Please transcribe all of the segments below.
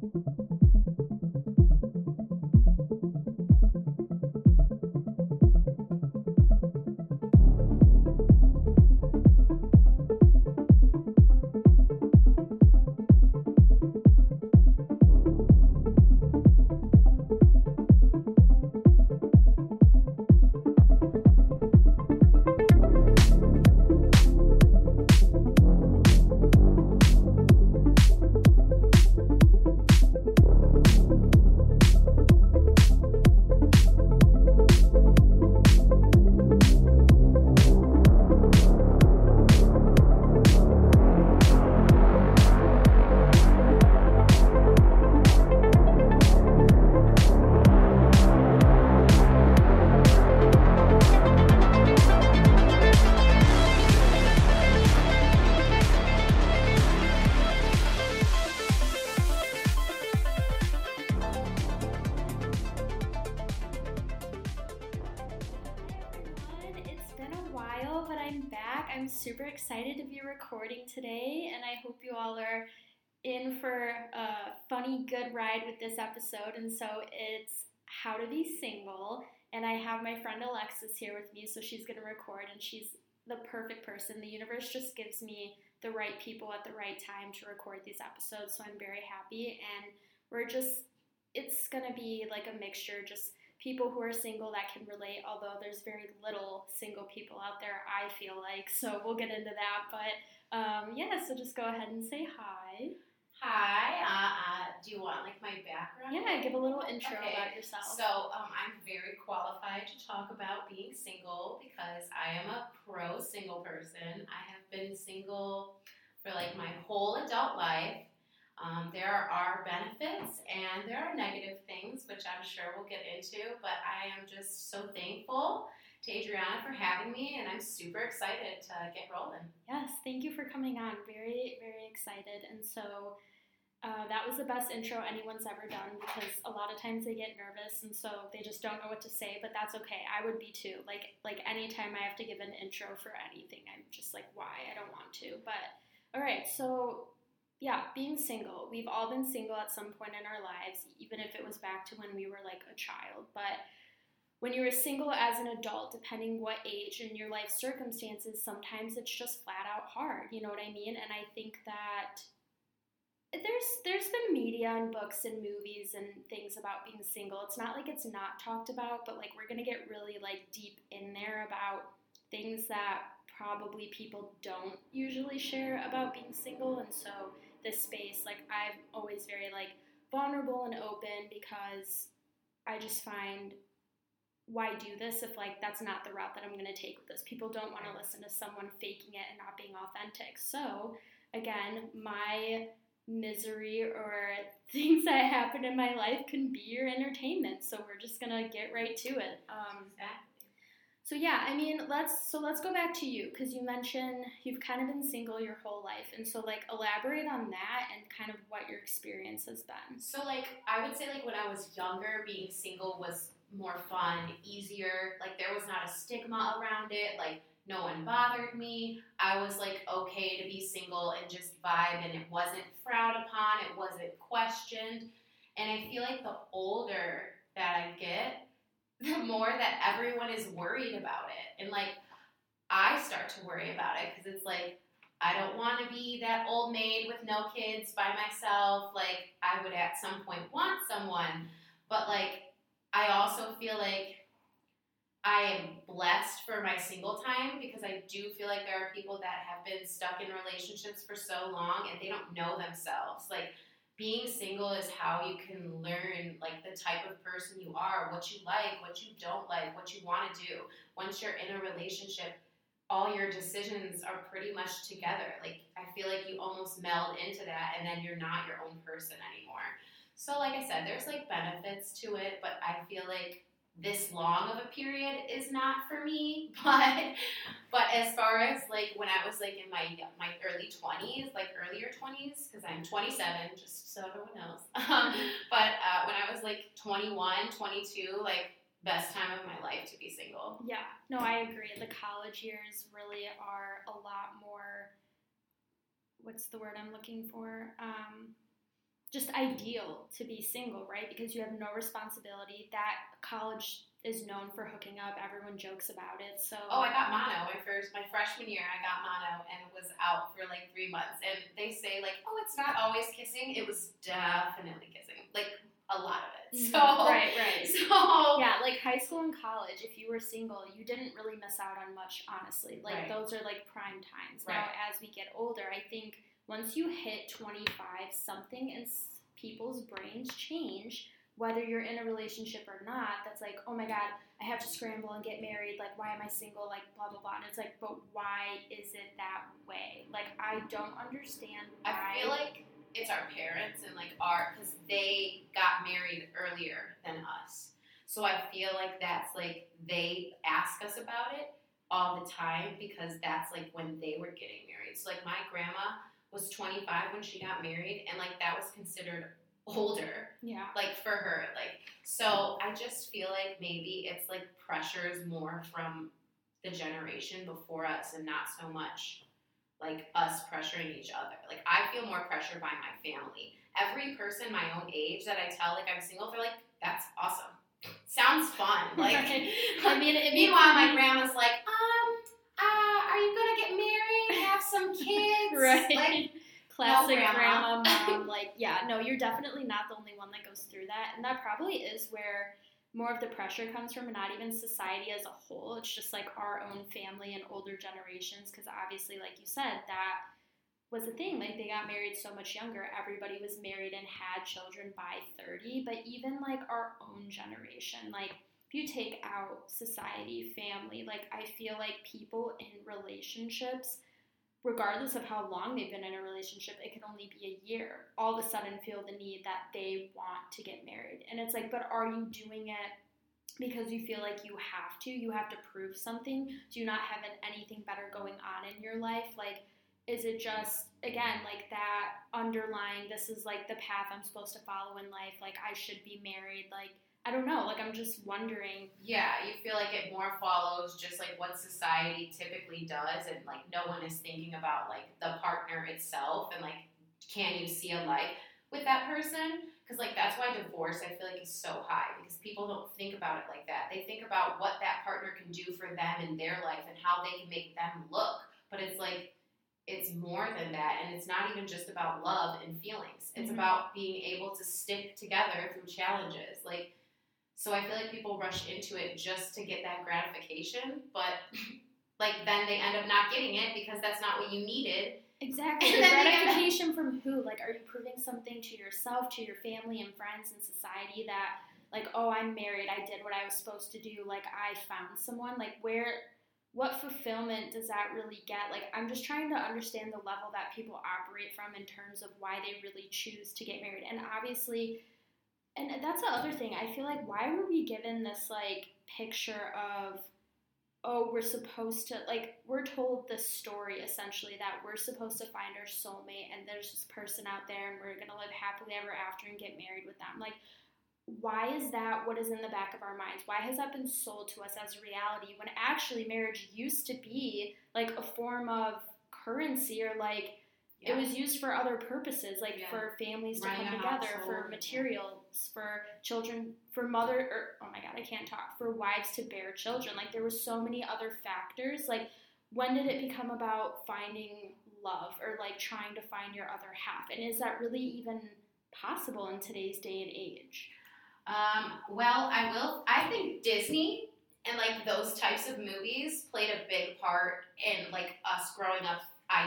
I'm super excited to be recording today, and I hope you all are in for a funny, good ride with this episode. And so it's how to be single, and I have my friend Alexis here with me, so she's going to record, and she's the perfect person. The universe just gives me the right people at the right time to record these episodes, so I'm very happy, and it's going to be like a mixture, just people who are single that can relate, although there's very little single people out there, I feel like, so we'll get into that, but so just go ahead and say hi. Hi, do you want like my background? Yeah, give a little intro about yourself. So I'm very qualified to talk about being single because I am a pro single person. I have been single for like my whole adult life. There are benefits and there are negative things, which I'm sure we'll get into, but I am just so thankful to Adriana for having me, and I'm super excited to get rolling. Yes, thank you for coming on. Very, very excited. And so that was the best intro anyone's ever done, because a lot of times they get nervous and so they just don't know what to say, but that's okay. I would be too. Like anytime I have to give an intro for anything, I'm just like, why? I don't want to. But all right, so yeah, being single. We've all been single at some point in our lives, even if it was back to when we were like a child. But when you were single as an adult, depending what age and your life circumstances, sometimes it's just flat out hard. You know what I mean? And I think that there's been media and books and movies and things about being single. It's not like it's not talked about, but like we're gonna get really like deep in there about things that probably people don't usually share about being single. And so this space, like I'm always very like vulnerable and open, because I just find, why do this if like that's not the route that I'm going to take with this? People don't want to listen to someone faking it and not being authentic. So again, my misery or things that happen in my life can be your entertainment. So we're just going to get right to it. Exactly. So yeah, I mean, let's go back to you, because you mentioned you've kind of been single your whole life, and so like elaborate on that and kind of what your experience has been. So like I would say like when I was younger, being single was more fun, easier. Like there was not a stigma around it. Like no one bothered me. I was like okay to be single and just vibe, and it wasn't frowned upon. It wasn't questioned. And I feel like the older that I get, the more that everyone is worried about it. And like, I start to worry about it because it's like, I don't want to be that old maid with no kids by myself. Like, I would at some point want someone. But like, I also feel like I am blessed for my single time, because I do feel like there are people that have been stuck in relationships for so long and they don't know themselves. Like, being single is how you can learn like the type of person you are, what you like, what you don't like, what you want to do. Once you're in a relationship, all your decisions are pretty much together. Like I feel like you almost meld into that, and then you're not your own person anymore. So like I said, there's like benefits to it, but I feel like this long of a period is not for me. But as far as like when I was like in my early 20s, like earlier 20s, because I'm 27, just so everyone knows. But when I was like 21, 22, like best time of my life to be single. Yeah, no, I agree. The college years really are a lot more, what's the word I'm looking for? just ideal to be single, right? Because you have no responsibility. That college is known for hooking up. Everyone jokes about it. So I got mono my freshman year. I got mono and was out for like 3 months. And they say like, oh, it's not always kissing. It was definitely kissing, like a lot of it. So right. So yeah, like high school and college, if you were single, you didn't really miss out on much, honestly. Like those are like prime times. Now, as we get older, I think once you hit 25, something in people's brains change. Whether you're in a relationship or not, that's like, oh my God, I have to scramble and get married. Like, why am I single? Like, blah, blah, blah. And it's like, but why is it that way? Like, I don't understand why. I feel like it's our parents and like because they got married earlier than us. So I feel like that's like, they ask us about it all the time because that's like when they were getting married. So like my grandma was 25 when she got married, and like that was considered older, like for her, like, so I just feel like maybe it's like pressures more from the generation before us and not so much like us pressuring each other. Like I feel more pressure by my family. Every person my own age that I tell like I'm single, they're like, that's awesome, sounds fun, like I mean, meanwhile my grandma's like, are you gonna get married, have some kids, right? Like, classic no, grandma, mom, like, yeah, no, you're definitely not the only one that goes through that. And that probably is where more of the pressure comes from, and not even society as a whole. It's just like our own family and older generations, because obviously, like you said, that was the thing. Like, they got married so much younger. Everybody was married and had children by 30. But even like our own generation, like, if you take out society, family, like, I feel like people in relationships, regardless of how long they've been in a relationship, it can only be a year, all of a sudden feel the need that they want to get married. And it's like, but are you doing it because you feel like you have to? You have to prove something? Do you not have anything better going on in your life? Like, is it just, again, like that underlying, this is like the path I'm supposed to follow in life, like I should be married, like, I don't know, like I'm just wondering. Yeah, you feel like it more follows just like what society typically does, and like no one is thinking about like the partner itself and like, can you see a life with that person? Because like that's why divorce I feel like is so high, because people don't think about it like that. They think about what that partner can do for them in their life and how they can make them look, but it's like, it's more than that, and it's not even just about love and feelings. It's about being able to stick together through challenges, like. So I feel like people rush into it just to get that gratification, but like then they end up not getting it because that's not what you needed. Exactly. The gratification from who? Like, are you proving something to yourself, to your family and friends and society that, like, oh, I'm married, I did what I was supposed to do, like, I found someone? Like, what fulfillment does that really get? Like, I'm just trying to understand the level that people operate from in terms of why they really choose to get married. And obviously, and that's the other thing. I feel like, why were we given this, like, picture of, oh, we're supposed to, like, we're told this story, essentially, that we're supposed to find our soulmate, and there's this person out there, and we're going to live happily ever after and get married with them. Like, why is that what is in the back of our minds? Why has that been sold to us as a reality when actually marriage used to be, like, a form of currency, or, like, it was used for other purposes, like for families to come together, for materials, for children, for for wives to bear children. Like, there were so many other factors. Like, when did it become about finding love or like trying to find your other half? And is that really even possible in today's day and age? Well, I think Disney and like those types of movies played a big part in like us growing up.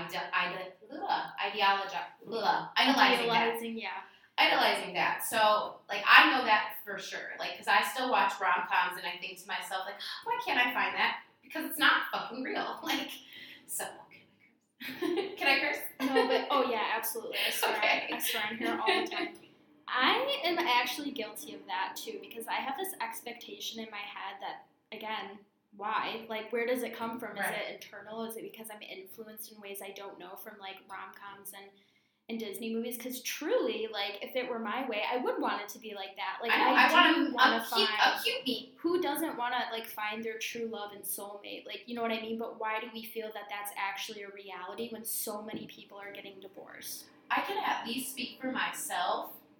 Idolizing that. So, like, I know that for sure. Like, because I still watch rom-coms and I think to myself, like, why can't I find that? Because it's not fucking real. Like, so, can I curse? No, but, oh yeah, absolutely. I swear I'm here all the time. I am actually guilty of that, too, because I have this expectation in my head that, again, why? Like, where does it come from? Is it internal? Is it because I'm influenced in ways I don't know from, like, rom-coms and Disney movies? Because truly, like, if it were my way, I would want it to be like that. Like, I want to find a cutie. Who doesn't want to, like, find their true love and soulmate? Like, you know what I mean? But why do we feel that that's actually a reality when so many people are getting divorced? I can at least speak for myself.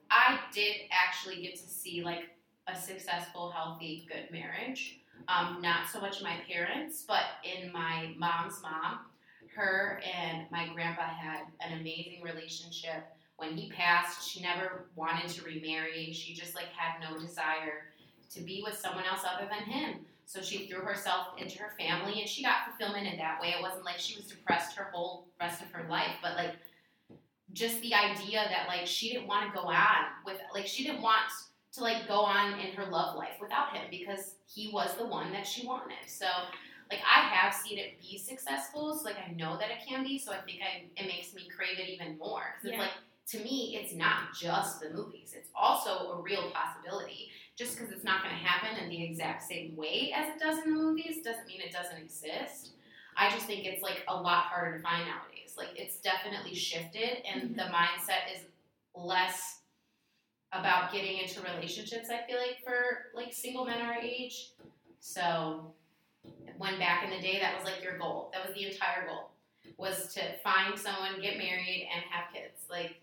I did actually get to see like a successful, healthy, good marriage. Not so much my parents, but in my mom's mom, her and my grandpa had an amazing relationship. When he passed, she never wanted to remarry. She just like had no desire to be with someone else other than him. So she threw herself into her family and she got fulfillment in that way. It wasn't like she was depressed her whole rest of her life, but like just the idea that like she didn't want to go on with, like she didn't want to like go on in her love life without him because he was the one that she wanted. So like I have seen it be successful, so like I know that it can be, so I think it makes me crave it even more because it's like, to me, it's not just the movies, it's also a real possibility. Just because it's not going to happen in the exact same way as it does in the movies doesn't mean it doesn't exist. I just think it's like a lot harder to find nowadays. Like it's definitely shifted, and the mindset is less about getting into relationships, I feel like, for like single men our age. So when back in the day, that was like your goal. That was the entire goal, was to find someone, get married, and have kids. Like,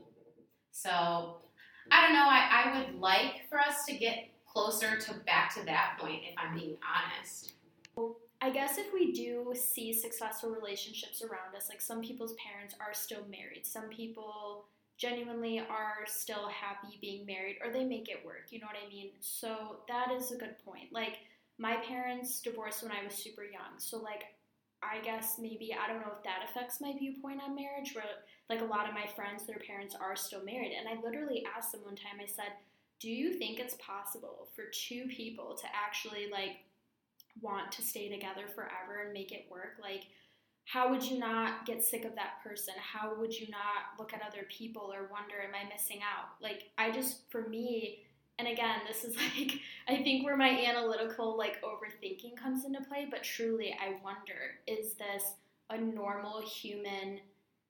so I don't know. I would like for us to get closer to back to that point, if I'm being honest. I guess if we do see successful relationships around us, like some people's parents are still married, some people genuinely are still happy being married, or they make it work, you know what I mean? So that is a good point. Like, my parents divorced when I was super young, so like, I guess maybe, I don't know if that affects my viewpoint on marriage, where like a lot of my friends, their parents are still married, and I literally asked them one time, I said, do you think it's possible for two people to actually like want to stay together forever and make it work? Like, how would you not get sick of that person? How would you not look at other people or wonder, am I missing out? Like, I just, for me, and again, this is like, I think where my analytical, like, overthinking comes into play, but truly, I wonder, is this a normal human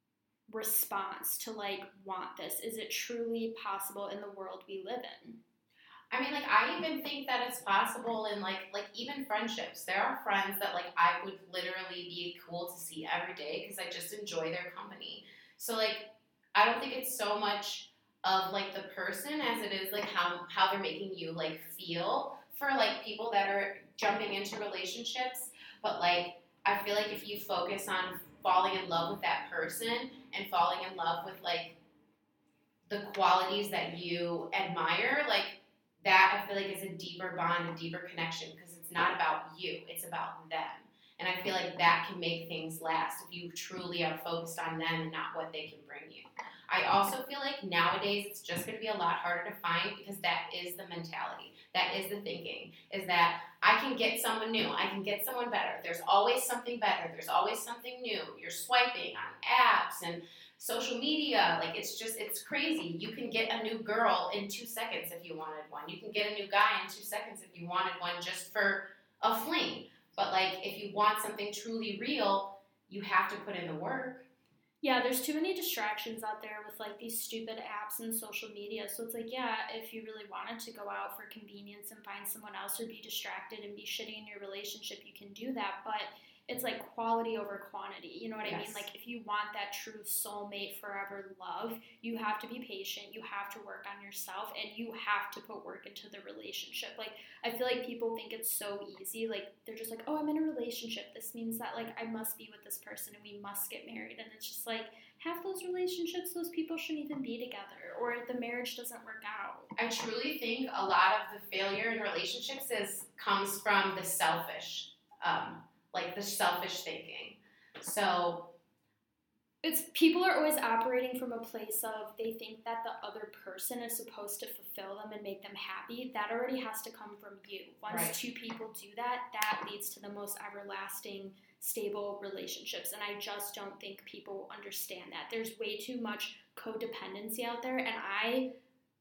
response to, like, want this? Is it truly possible in the world we live in? I mean, like, I even think that it's possible in, like even friendships. There are friends that, like, I would literally be cool to see every day because I just enjoy their company. So, like, I don't think it's so much of, like, the person as it is, like, how they're making you, like, feel for, like, people that are jumping into relationships. But, like, I feel like if you focus on falling in love with that person and falling in love with, like, the qualities that you admire, like, that I feel like is a deeper bond, a deeper connection, because it's not about you, it's about them. And I feel like that can make things last if you truly are focused on them and not what they can bring you. I also feel like nowadays it's just going to be a lot harder to find because that is the mentality. That is the thinking, is that I can get someone new. I can get someone better. There's always something better. There's always something new. You're swiping on apps and social media. Like, it's crazy. You can get a new girl in 2 seconds if you wanted one. You can get a new guy in 2 seconds if you wanted one just for a fling. But, like, if you want something truly real, you have to put in the work. Yeah, there's too many distractions out there with, like, these stupid apps and social media. So it's like, yeah, if you really wanted to go out for convenience and find someone else or be distracted and be shitty in your relationship, you can do that. But it's like quality over quantity. You know what I mean? Like, if you want that true soulmate forever love, you have to be patient. You have to work on yourself, and you have to put work into the relationship. Like, I feel like people think it's so easy. Like, they're just like, oh, I'm in a relationship. This means that, like, I must be with this person and we must get married. And it's just like, half those relationships, those people shouldn't even be together, or the marriage doesn't work out. I truly think a lot of the failure in relationships comes from the selfish, like the selfish thinking. So it's, people are always operating from a place of, they think that the other person is supposed to fulfill them and make them happy. That already has to come from you. Once two people do that, that leads to the most everlasting, stable relationships. And I just don't think people understand that. There's way too much codependency out there, and I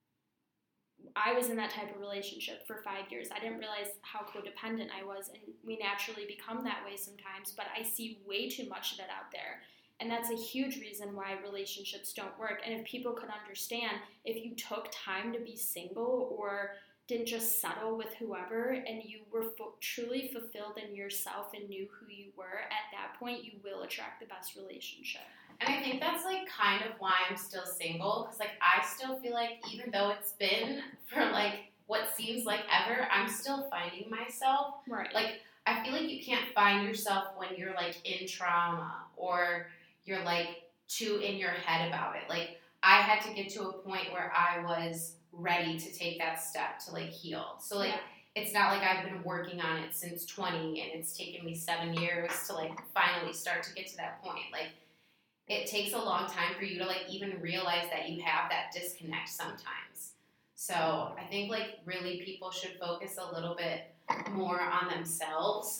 was in that type of relationship for 5 years. I didn't realize how codependent I was, and we naturally become that way sometimes, but I see way too much of it out there. And that's a huge reason why relationships don't work. And if people could understand, if you took time to be single, or didn't just settle with whoever and you were truly fulfilled in yourself and knew who you were, at that point you will attract the best relationship. And I think that's like kind of why I'm still single, because like I still feel like even though it's been for like what seems like ever, I'm still finding myself. Right. Like I feel like you can't find yourself when you're like in trauma or you're like too in your head about it. Like I had to get to a point where I was ready to take that step to like heal. So like it's not like I've been working on it since 20 and it's taken me 7 years to like finally start to get to that point. Like it takes a long time for you to like even realize that you have that disconnect sometimes. So I think like really people should focus a little bit more on themselves.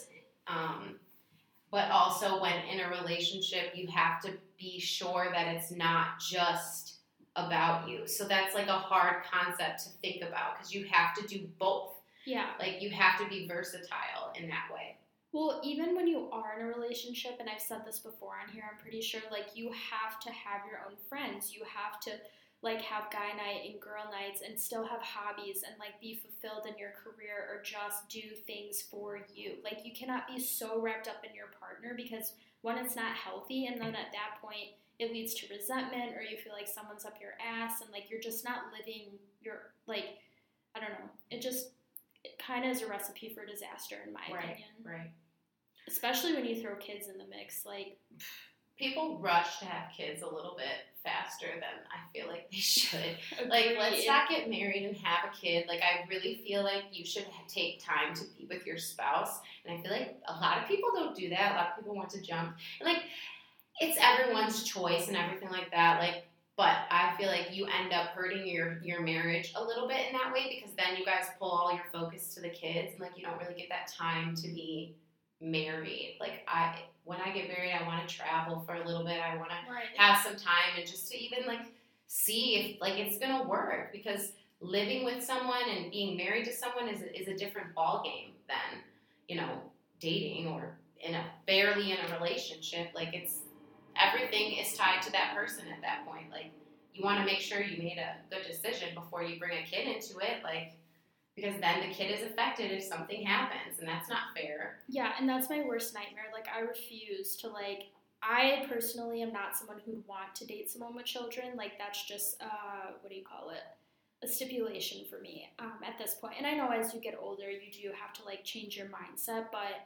But also when in a relationship, you have to be sure that it's not just about you. So that's like a hard concept to think about because you have to do both. Yeah. Like you have to be versatile in that way. Well, even when you are in a relationship, and I've said this before on here, I'm pretty sure, like, you have to have your own friends. You have to, like, have guy night and girl nights and still have hobbies and, like, be fulfilled in your career or just do things for you. Like, you cannot be so wrapped up in your partner because, one, it's not healthy, and then at that point, it leads to resentment or you feel like someone's up your ass and, like, you're just not living your, like, I don't know. It kind of is a recipe for disaster, in my opinion. Right. Especially when you throw kids in the mix. Like, people rush to have kids a little bit faster than I feel like they should. Agreed. Like, let's not get married and have a kid. Like, I really feel like you should take time to be with your spouse. And I feel like a lot of people don't do that. A lot of people want to jump. And, like, it's everyone's choice and everything like that. Like, but I feel like you end up hurting your marriage a little bit in that way because then you guys pull all your focus to the kids and, like, you don't really get that time to be married. Like, when I get married, I want to travel for a little bit. I want to have some time and just to even, like, see if, like, it's going to work because living with someone and being married to someone is a different ball game than, you know, dating or barely in a relationship. Like, everything is tied to that person at that point. Like, you want to make sure you made a good decision before you bring a kid into it, like, because then the kid is affected if something happens, and that's not fair. Yeah, and that's my worst nightmare. Like, I refuse to, like, I personally am not someone who'd want to date someone with children. Like, that's just, a stipulation for me at this point. And I know as you get older, you do have to, like, change your mindset, but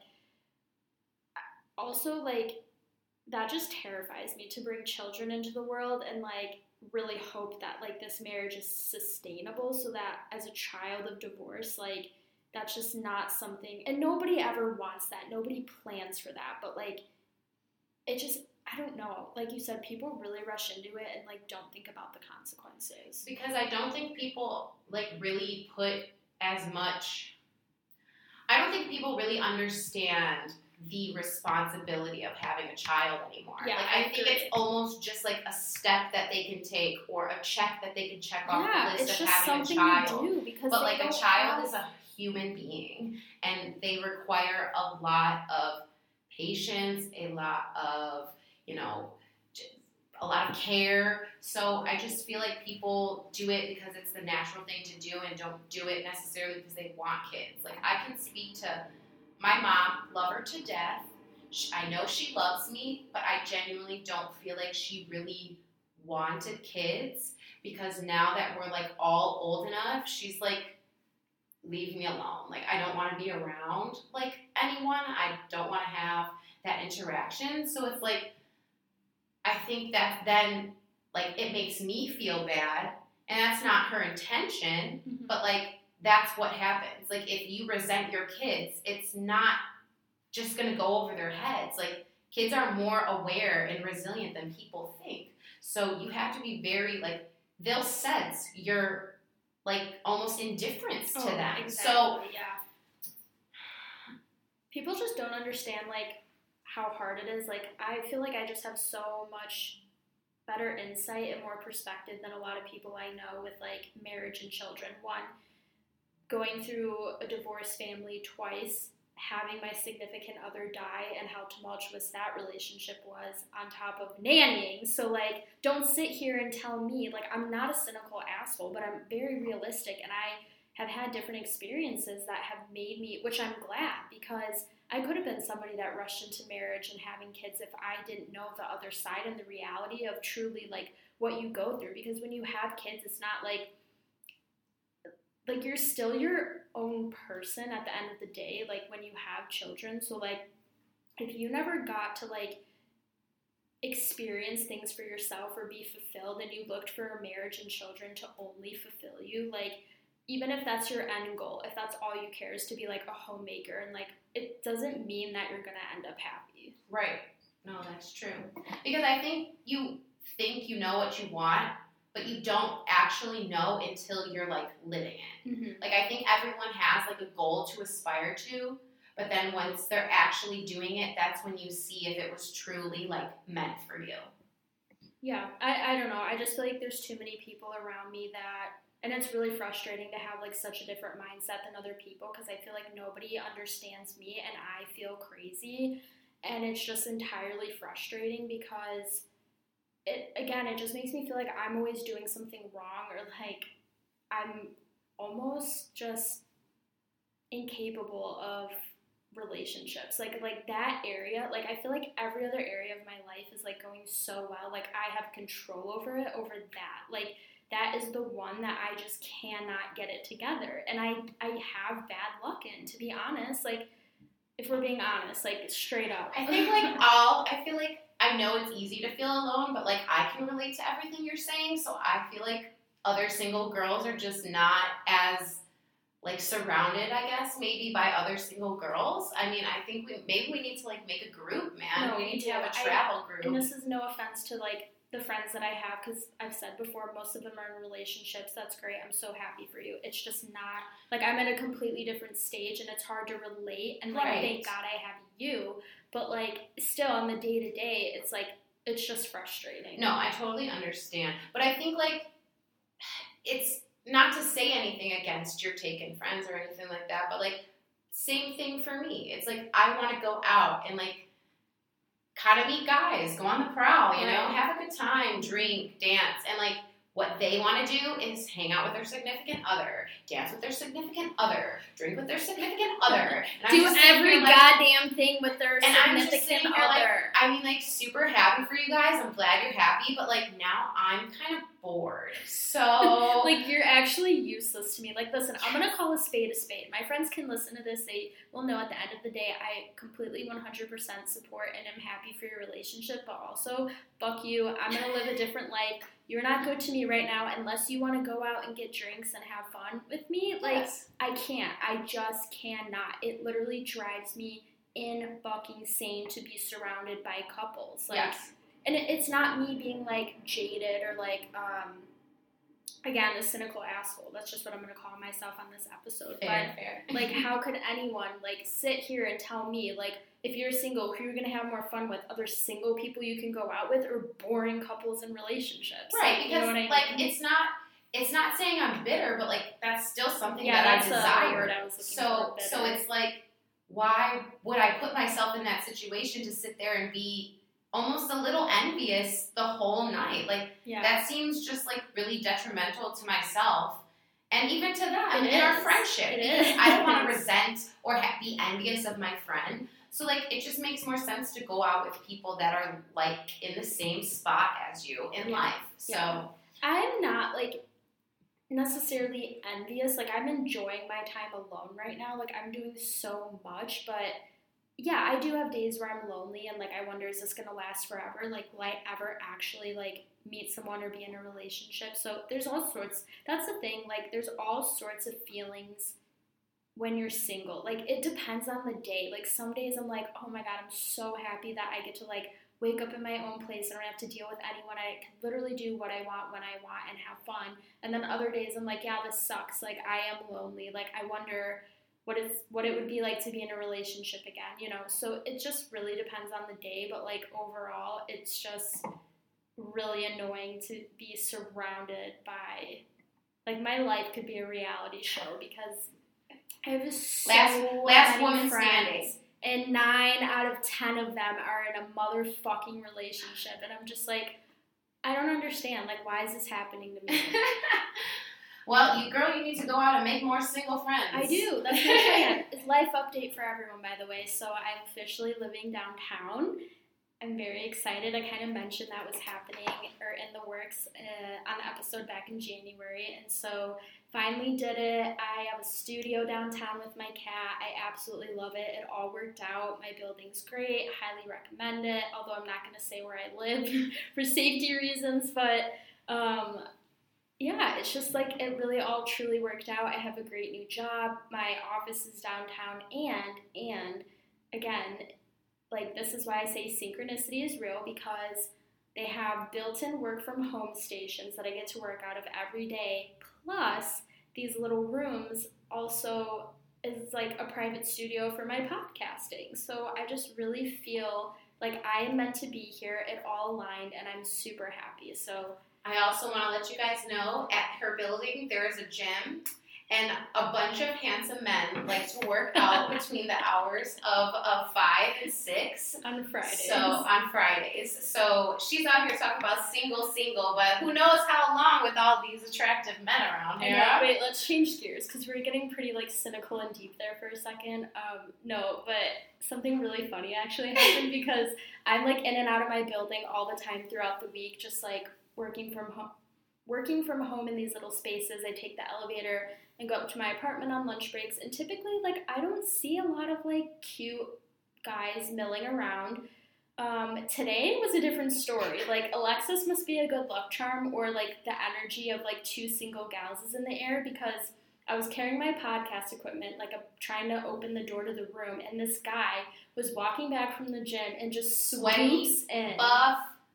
also, like, that just terrifies me to bring children into the world and, like, really hope that, like, this marriage is sustainable so that as a child of divorce, like, that's just not something, and nobody ever wants that. Nobody plans for that, but, like, it just, I don't know. Like you said, people really rush into it and, like, don't think about the consequences. Because I don't think people, like, really put as much, I don't think people really understand the responsibility of having a child anymore. Yeah, like, I think it's almost just like a step that they can take or a check that they can check off the list of having a child. You do because but like a child is a human being and they require a lot of patience, a lot of, you know, a lot of care. So I just feel like people do it because it's the natural thing to do and don't do it necessarily because they want kids. Like, I can speak to my mom, love her to death. I know she loves me, but I genuinely don't feel like she really wanted kids because now that we're, like, all old enough, she's like, leave me alone. Like, I don't want to be around, like, anyone. I don't want to have that interaction. So it's like, I think that then, like, it makes me feel bad, and that's not her intention, but, like, that's what happens. Like, if you resent your kids, it's not just going to go over their heads. Like, kids are more aware and resilient than people think. So you have to be very, like, they'll sense your, like, almost indifference to them. Exactly, so, yeah. People just don't understand, like, how hard it is. Like, I feel like I just have so much better insight and more perspective than a lot of people I know with, like, marriage and children. One, going through a divorced family twice, having my significant other die, and how tumultuous that relationship was on top of nannying. So, like, don't sit here and tell me, like, I'm not a cynical asshole, but I'm very realistic, and I have had different experiences that have made me, which I'm glad, because I could have been somebody that rushed into marriage and having kids if I didn't know the other side and the reality of truly like what you go through. Because when you have kids, it's not like you're still your own person at the end of the day, like when you have children. So like if you never got to like experience things for yourself or be fulfilled, and you looked for a marriage and children to only fulfill you, like even if that's your end goal, if that's all you care is to be like a homemaker, and like it doesn't mean that you're gonna end up happy. Right. No, that's true. Because I think you know what you want, but you don't actually know until you're like living it. Mm-hmm. Like I think everyone has like a goal to aspire to, but then once they're actually doing it, that's when you see if it was truly like meant for you. Yeah, I don't know. I just feel like there's too many people around me that, and it's really frustrating to have like such a different mindset than other people, because I feel like nobody understands me and I feel crazy, and it's just entirely frustrating because it just makes me feel like I'm always doing something wrong, or like I'm almost just incapable of relationships. Like that area, like I feel like every other area of my life is like going so well. Like I have control over it, over that. Like that is the one that I just cannot get it together. And I have bad luck in, to be honest. Like if we're being honest, like straight up. I think like I feel like I know it's easy to feel alone, but like I can relate to everything you're saying. So I feel like other single girls are just not as like surrounded, I guess, maybe by other single girls. I mean, I think we need to like make a group, man. No, we need to have a travel group. And this is no offense to like the friends that I have, because I've said before, most of them are in relationships. That's great. I'm so happy for you. It's just not, like I'm at a completely different stage and it's hard to relate. And like, thank God I have you. But like still on the day to day, it's like, it's just frustrating. No, I totally understand. But I think like, it's not to say anything against your taken friends or anything like that, but like same thing for me. It's like I want to go out and like kind of meet guys, go on the prowl, you know, have a good time, drink, dance, and like what they want to do is hang out with their significant other, dance with their significant other, drink with their significant other. And do every goddamn thing with their significant other. Like, I mean, like, super happy for you guys. I'm glad you're happy, but like now I'm kind of bored. So like you're actually useless to me. Like listen, I'm gonna call a spade a spade. My friends can listen to this. They will know at the end of the day I completely 100% support and am happy for your relationship, but also fuck you. I'm gonna live a different life. You're not good to me right now unless you want to go out and get drinks and have fun with me. Like, yes. I can't. I just cannot. It literally drives me fucking sane to be surrounded by couples. Like, yes. And it's not me being, like, jaded or, like, again, a cynical asshole. That's just what I'm going to call myself on this episode. Fair. Like, how could anyone, like, sit here and tell me, like, if you're single, who you're going to have more fun with? Other single people you can go out with, or boring couples in relationships? Right, like, because, you know what I mean? like, it's not saying I'm bitter, but, like, that's still something that I desire. That's the word I was looking for, bitter. So it's like, why would I put myself in that situation to sit there and be almost a little envious the whole night? Like, that seems just, like, really detrimental to myself. And even to them in our friendship. Because I don't want to resent or be envious of my friend. So, like, it just makes more sense to go out with people that are, like, in the same spot as you in life. So, I'm not, like, necessarily envious. Like, I'm enjoying my time alone right now. Like, I'm doing so much. But, yeah, I do have days where I'm lonely and, like, I wonder, is this going to last forever? Like, will I ever actually, like, meet someone or be in a relationship? So, there's all sorts. That's the thing. Like, there's all sorts of feelings when you're single. Like, it depends on the day. Like, some days I'm like, oh my God, I'm so happy that I get to, like, wake up in my own place. I don't have to deal with anyone. I can literally do what I want when I want and have fun. And then other days I'm like, yeah, this sucks. Like, I am lonely. Like, I wonder what it would be like to be in a relationship again, you know? So it just really depends on the day. But, like, overall, it's just really annoying to be surrounded by, like, my life could be a reality show because I have so last woman friends, standing, and 9 out of 10 of them are in a motherfucking relationship, and I'm just like, I don't understand. Like, why is this happening to me? Well, you need to go out and make more single friends. I do. That's my plan. It's life update for everyone, by the way. So I'm officially living downtown. I'm very excited. I kind of mentioned that was happening or in the works on the episode back in January. And so finally did it. I have a studio downtown with my cat. I absolutely love it. It all worked out. My building's great. Highly recommend it. Although I'm not going to say where I live for safety reasons. But yeah, it's just like it really all truly worked out. I have a great new job. My office is downtown. And again, like, this is why I say synchronicity is real, because they have built-in work-from-home stations that I get to work out of every day, plus these little rooms also is like a private studio for my podcasting. So I just really feel like I am meant to be here. It all aligned, and I'm super happy. So I also want to let you guys know, at her building, there is a gym. And a bunch of handsome men like to work out between the hours of 5 and 6. On Fridays. So she's out here talking about single, but who knows how long with all these attractive men around here. Wait, let's change gears, because we're getting pretty like cynical and deep there for a second. No, but something really funny actually happened, because I'm like in and out of my building all the time throughout the week, just like working from home in these little spaces. I take the elevator and go up to my apartment on lunch breaks, and typically, like, I don't see a lot of, like, cute guys milling around. Today was a different story. Like, Alexis must be a good luck charm, or, like, the energy of, like, 2 single gals is in the air, because I was carrying my podcast equipment, like, I'm trying to open the door to the room, and this guy was walking back from the gym and just swoops in. Buff.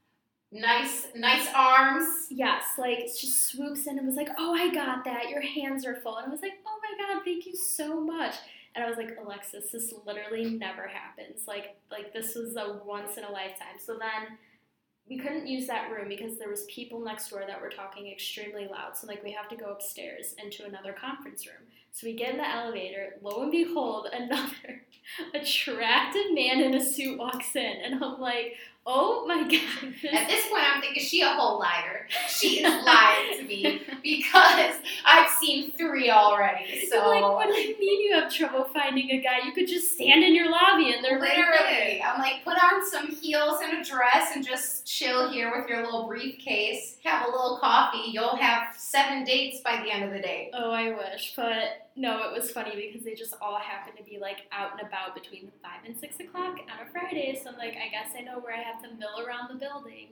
Nice arms. Yes, like, it just swoops in and was like, oh, I got that. Your hands are full. And I was like, oh my God, thank you so much. And I was like, Alexis, this literally never happens. Like this was a once in a lifetime. So then we couldn't use that room because there was people next door that were talking extremely loud. So, like, we have to go upstairs into another conference room. So we get in the elevator. Lo and behold, another attractive man in a suit walks in. And I'm like, oh my God. At this point, I'm thinking, she a whole liar. She is lying to me, because I've seen 3 already. So, I'm like, what do you mean you have trouble finding a guy? You could just stand in your lobby and they're literally. Right, I'm like, put on some heels and a dress and just chill here with your little briefcase. Have a little coffee. You'll have 7 dates by the end of the day. Oh, I wish. But no, it was funny because they just all happened to be like out and about between 5 and 6 o'clock on a Friday. So I'm like, I guess I know where I have to mill around the building.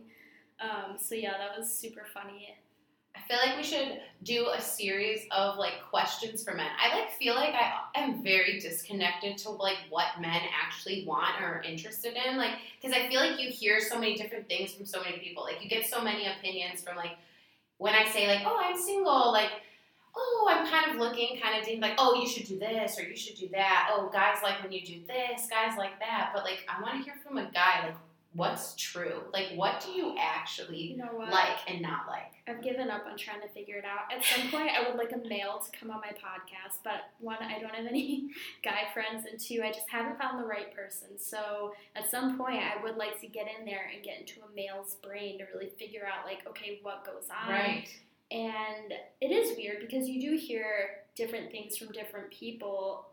So yeah, that was super funny. I feel like we should do a series of like questions for men. I feel like I am very disconnected to like what men actually want or are interested in. Like, because I feel like you hear so many different things from so many people. Like, you get so many opinions from like, when I say like, oh, I'm single, like, oh, I'm kind of looking, kind of deep, like, oh, you should do this or you should do that. Oh, guys like when you do this, guys like that. But like, I want to hear from a guy, like, what's true? Like, what do you actually like and not like? I've given up on trying to figure it out. At some point, I would like a male to come on my podcast, but 1, I don't have any guy friends, and 2, I just haven't found the right person. So at some point, I would like to get in there and get into a male's brain to really figure out, like, okay, what goes on? Right. And it is weird because you do hear different things from different people.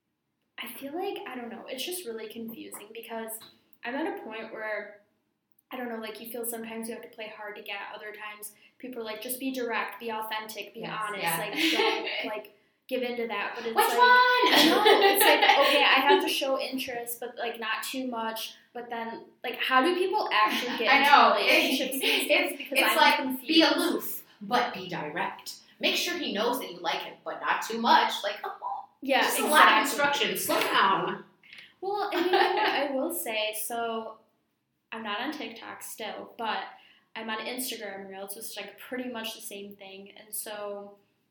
I feel like, I don't know, it's just really confusing because I'm at a point where, I don't know, like, you feel sometimes you have to play hard to get. Other times people are like, just be direct, be authentic, be honest. Yeah. Like, don't, like, give into that. But it's Which like, one? I know, it's like, okay, I have to show interest, but, like, not too much. But then, like, how do people actually get into relationships these days? Because it's I'm like, confused. Be aloof, but be direct. Make sure he knows that you like him, but not too much. Like, oh, yeah, just a lot of instructions. Slow down. Well, and you know what I will say, so I'm not on TikTok still, but I'm on Instagram Reels, which is like pretty much the same thing. And so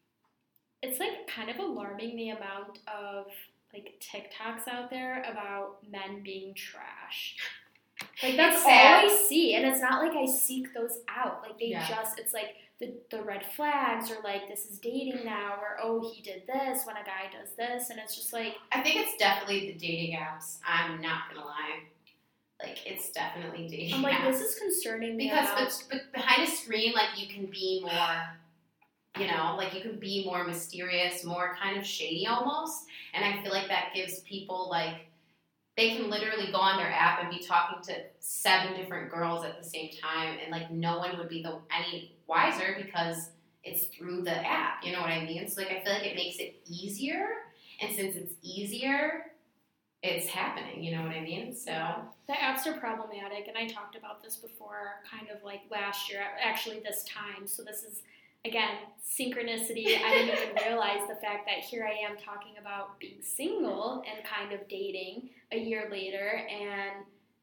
it's like kind of alarming the amount of like TikToks out there about men being trash. Like, that's all I see. And it's not like I seek those out. Like, they just, it's like the red flags, or like, this is dating now, or oh, he did this when a guy does this. And it's just like, I think it's definitely the dating apps. I'm not gonna lie. Like, it's definitely dating apps. I'm like, this is concerning me. Because but behind a screen, like, you can be more you know, like you can be more mysterious, more kind of shady almost. And I feel like that gives people like, they can literally go on their app and be talking to 7 different girls at the same time, and like no one would be any wiser because it's through the app. You know what I mean? So like I feel like it makes it easier, and since it's easier, it's happening. You know what I mean? So the apps are problematic, and I talked about this before, kind of like last year, actually this time. So this is, again, synchronicity. I didn't even realize the fact that here I am talking about being single and kind of dating a year later, and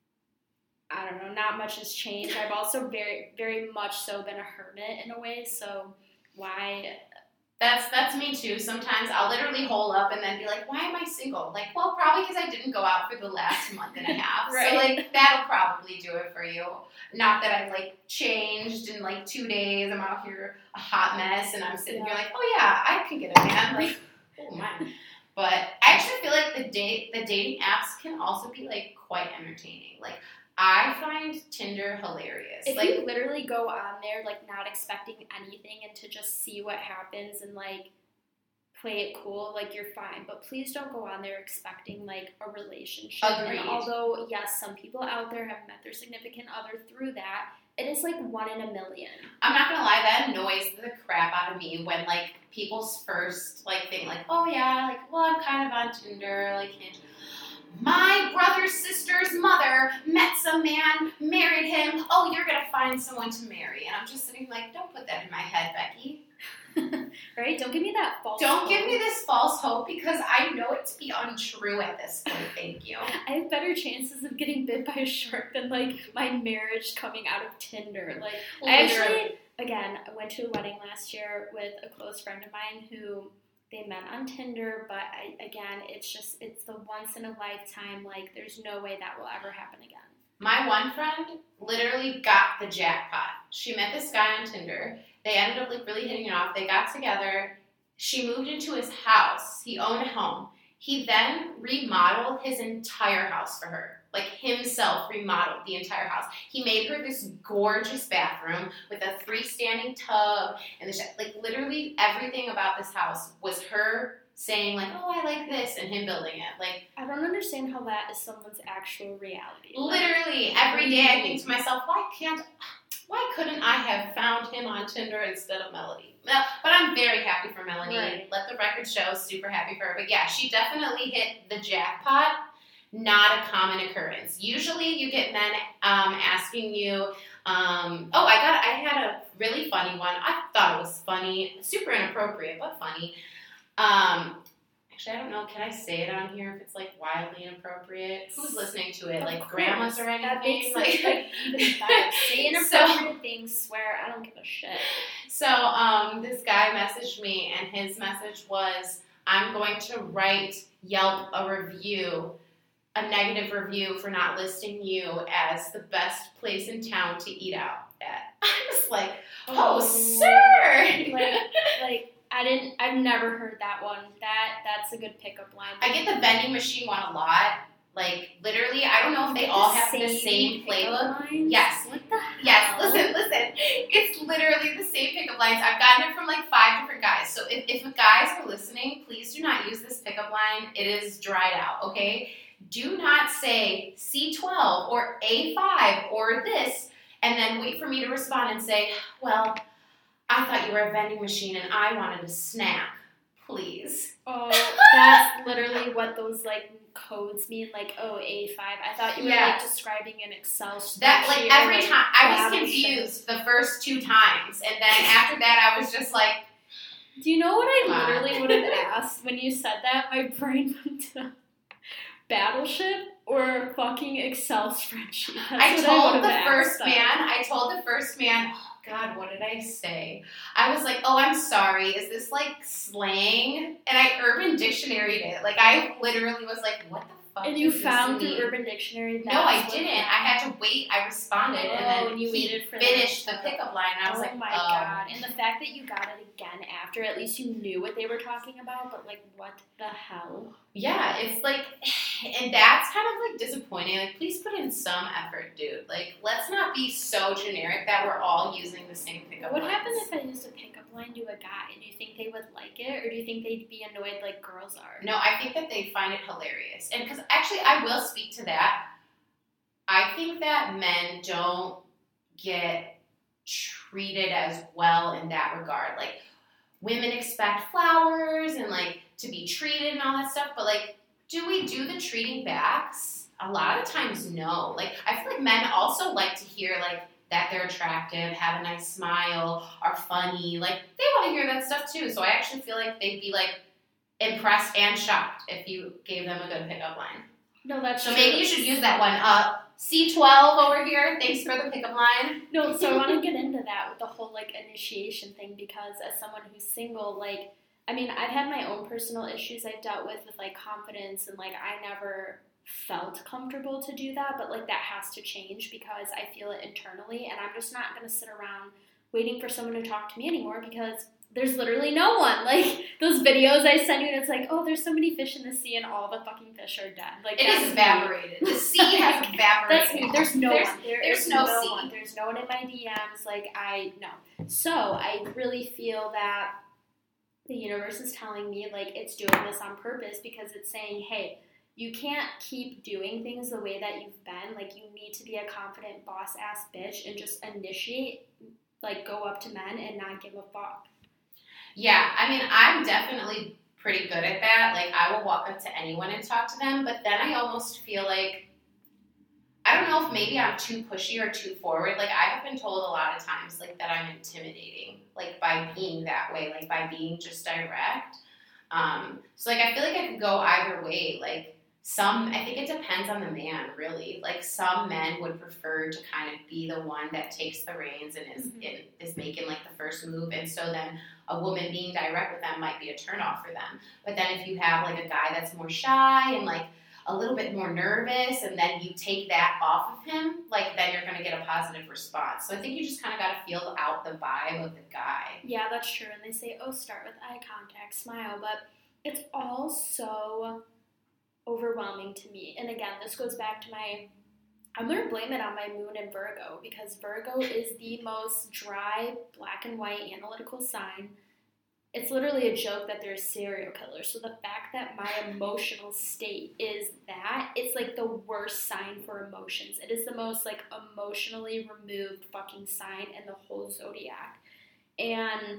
I don't know, not much has changed. I've also very, very much so been a hermit in a way, so why? That's me too. Sometimes I'll literally hole up and then be like, why am I single? Like, well, probably because I didn't go out for the last month and a half. Right. So, like, that'll probably do it for you. Not that I've, like, changed in, like, 2 days. I'm out here a hot mess, and I'm sitting here like, oh, yeah, I can get a man. Like, oh, my. But I actually feel like the dating apps can also be, like, quite entertaining. Like, I find Tinder hilarious. If like, you literally go on there, like, not expecting anything and to just see what happens and, like, play it cool, like, you're fine. But please don't go on there expecting, like, a relationship. Agreed. And although, yes, some people out there have met their significant other through that, it is, like, 1 in a million. I'm not gonna lie, that annoys the crap out of me when, like, people's first, like, thing, like, oh, yeah, like, well, I'm kind of on Tinder, like, Hinge. My brother's sister's mother met some man, married him. Oh, you're going to find someone to marry. And I'm just sitting like, don't put that in my head, Becky. Right? Don't give me that false Don't hope. give me this false hope because I know it to be untrue at this point. Thank you. I have better chances of getting bit by a shark than, like, my marriage coming out of Tinder. Like, I actually, again, I went to a wedding last year with a close friend of mine who... they met on Tinder, but it's the once in a lifetime, like, there's no way that will ever happen again. My one friend literally got the jackpot. She met this guy on Tinder. They ended up, like, really hitting it off. They got together. She moved into his house. He owned a home. He then remodeled his entire house for her. Like, himself remodeled the entire house. He made her this gorgeous bathroom with a freestanding tub and like, literally everything about this house was her saying, like, oh, I like this, and him building it. Like, I don't understand how that is someone's actual reality. Literally, every day I think to myself, why couldn't I have found him on Tinder instead of Melody? But I'm very happy for Melody. Right. Let the record show, super happy for her. But yeah, she definitely hit the jackpot. Not a common occurrence. Usually you get men asking you, I had a really funny one. I thought it was funny, super inappropriate, but funny. Actually, I don't know, can I say it on here if it's, like, wildly inappropriate? Who's listening to it? Of like, course. grandmas or anything? That makes like, it even better. Say inappropriate things, swear, I don't give a shit. So, this guy messaged me, and his message was, I'm going to write Yelp a negative review for not listing you as the best place in town to eat out at. I was like, oh sir! I've never heard that one. That's a good pickup line. I get the vending machine one a lot. Like, literally, I don't know if they all have the same playbook. Yes. What the hell? Yes, listen. It's literally the same pickup lines. I've gotten it from, like, 5 different guys. So if guys are listening, please do not use this pickup line. It is dried out, okay? Do not say C12 or A5 or this and then wait for me to respond and say, well, I thought you were a vending machine and I wanted a snack. Please. Oh, that's literally what those, like, codes mean, like, oh, A5. I thought you were, like, describing an Excel spreadsheet. That, like, every time, I was confused the first 2 times, and then after that I was just like... Do you know what I literally would have asked when you said that? My brain went to Battleship or fucking Excel spreadsheet. I told the first man, oh God, what did I say? I was like, oh, I'm sorry, is this, like, slang? And I Urban Dictionary'd it. Like, I literally was like, what the fuck and you does found this mean? the Urban Dictionary? No, I didn't. I had to wait. I responded, and then you he waited for finished the pickup line, and I was like, oh my God. And the fact that you got it again after, at least you knew what they were talking about, but, like, what the hell? Yeah, it's like, and that's kind of like disappointing. Like, please put in some effort, dude. Like, let's not be so generic that we're all using the same pickup What lines. happens if I used a pickup line to a guy? Do you think they would like it, or do you think they'd be annoyed like girls are? No, I think that they find it hilarious. And because actually, I will speak to that. I think that men don't get treated as well in that regard. Like, women expect flowers and like to be treated and all that stuff, but like, do we do the treating backs? A lot of times, no. Like, I feel like men also like to hear like that they're attractive, have a nice smile, are funny. Like, they want to hear that stuff too. So I actually feel like they'd be like impressed and shocked if you gave them a good pickup line. No, that's so true. Maybe you should use that one. C12 over here. Thanks for the pickup line. No, so I want to get into that with the whole like initiation thing, because as someone who's single, like, I mean, I've had my own personal issues I've dealt with like confidence, and like I never felt comfortable to do that, but like that has to change because I feel it internally, and I'm just not going to sit around waiting for someone to talk to me anymore, because there's literally no one. Like, those videos I send you, and it's like, oh, there's so many fish in the sea, and all the fucking fish are dead. Like, it is evaporated. The sea has evaporated. That's me. There's no one. There's no sea. One. There's no one in my DMs. Like, no. So I really feel that the universe is telling me, like, it's doing this on purpose, because it's saying, hey, you can't keep doing things the way that you've been. Like, you need to be a confident boss-ass bitch and just initiate, like, go up to men and not give a fuck. Yeah, I mean, I'm definitely pretty good at that. Like, I will walk up to anyone and talk to them, but then I almost feel like, I don't know if maybe I'm too pushy or too forward. Like, I have been told a lot of times, like, that I'm intimidating, like, by being that way, like, by being just direct. So, like, I feel like I could go either way. Like, I think it depends on the man, really. Like, some men would prefer to kind of be the one that takes the reins and is making, like, the first move. And so then a woman being direct with them might be a turnoff for them. But then if you have, like, a guy that's more shy and, like, a little bit more nervous, and then you take that off of him, like, then you're going to get a positive response. So I think you just kind of got to feel out the vibe of the guy. Yeah, that's true. And they say, oh, start with eye contact, smile. But it's all so overwhelming to me. And again, this goes back to I'm going to blame it on my moon in Virgo, because Virgo is the most dry, black and white, analytical sign. It's literally a joke that they're serial killers. So the fact that my emotional state is that, it's like the worst sign for emotions. It is the most like emotionally removed fucking sign in the whole zodiac. And